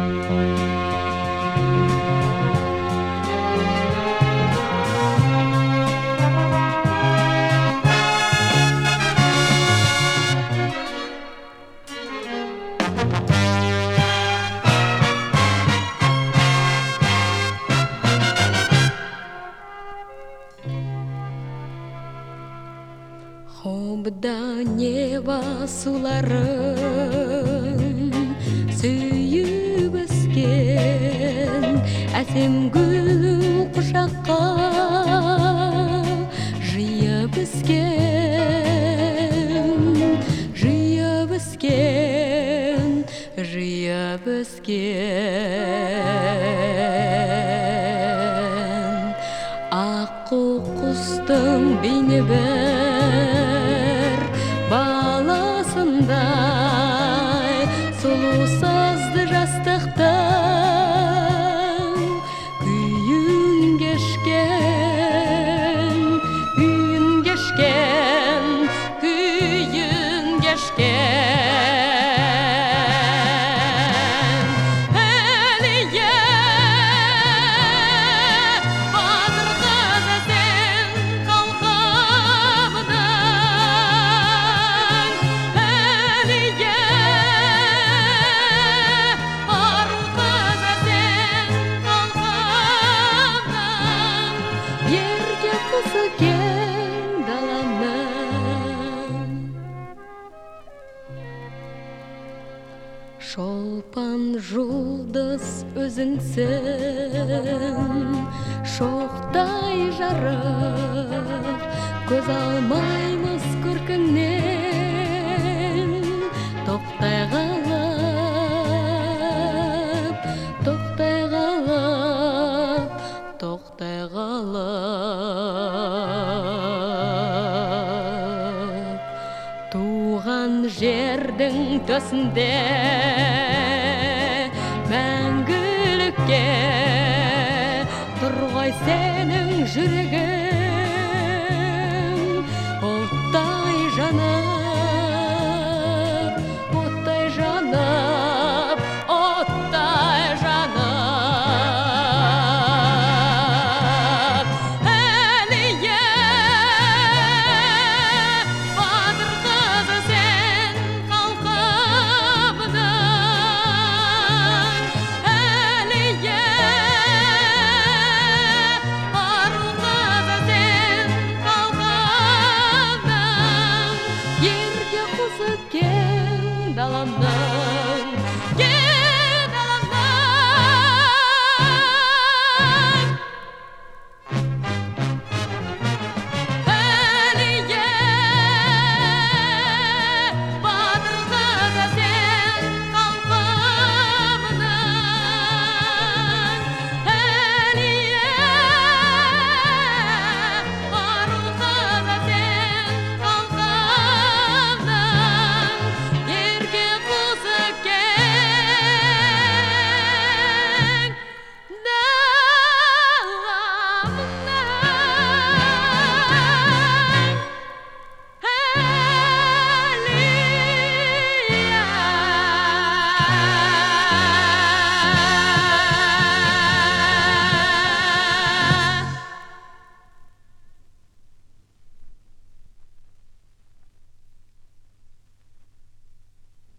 Хобда нева суларын сүйіп өскен әсем гүл құшаққа жиып өскен, жиып өскен, жиып өскен. Аққу құстың бейне бір баласындай сұлу сазды жастықтың күйін кешкен, күйін кешкен, күйін кешкен. Шолпан жұлдыз өзіңсің, шоқтай жарық, көз алмаймыз көркіңнен. Тоқтай қалып, тоқтай қалып, тоқтай қалып. Туған жердің төсінде